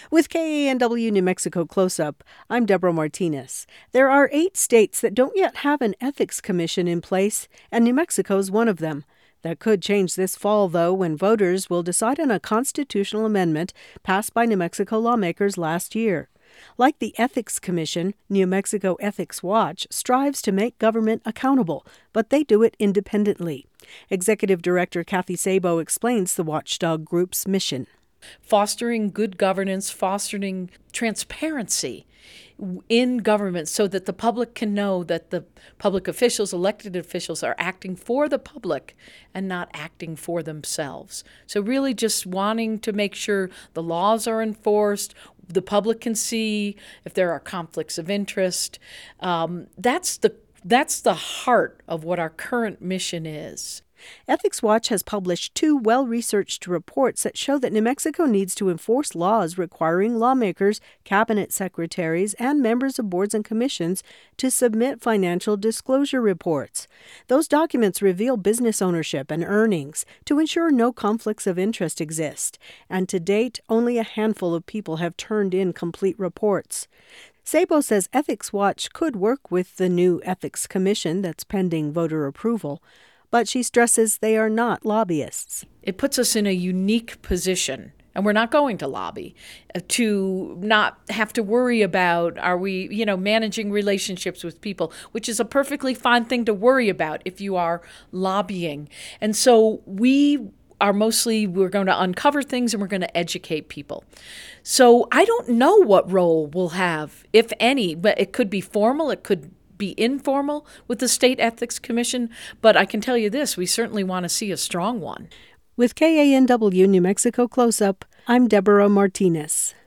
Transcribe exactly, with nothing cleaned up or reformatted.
With K A N W New Mexico Close-Up, I'm Deborah Martinez. There are eight states that don't yet have an ethics commission in place, and New Mexico's one of them. That could change this fall, though, when voters will decide on a constitutional amendment passed by New Mexico lawmakers last year. Like the Ethics Commission, New Mexico Ethics Watch strives to make government accountable, but they do it independently. Executive Director Kathy Sabo explains the watchdog group's mission. Fostering good governance, fostering transparency in government so that the public can know that the public officials, elected officials, are acting for the public and not acting for themselves. So really just wanting to make sure the laws are enforced, the public can see if there are conflicts of interest. Um, that's the that's the heart of what our current mission is. Ethics Watch has published two well-researched reports that show that New Mexico needs to enforce laws requiring lawmakers, cabinet secretaries, and members of boards and commissions to submit financial disclosure reports. Those documents reveal business ownership and earnings to ensure no conflicts of interest exist, and to date, only a handful of people have turned in complete reports. Sabo says Ethics Watch could work with the new Ethics Commission that's pending voter approval, but she stresses they are not lobbyists. It puts us in a unique position, and we're not going to lobby, uh, to not have to worry about, are we, you know, managing relationships with people, which is a perfectly fine thing to worry about if you are lobbying. And so we are mostly, we're going to uncover things and we're going to educate people. So I don't know what role we'll have, if any, but it could be formal, it could be informal with the State Ethics Commission, but I can tell you this, we certainly want to see a strong one. With K A N W New Mexico Close-Up, I'm Deborah Martinez.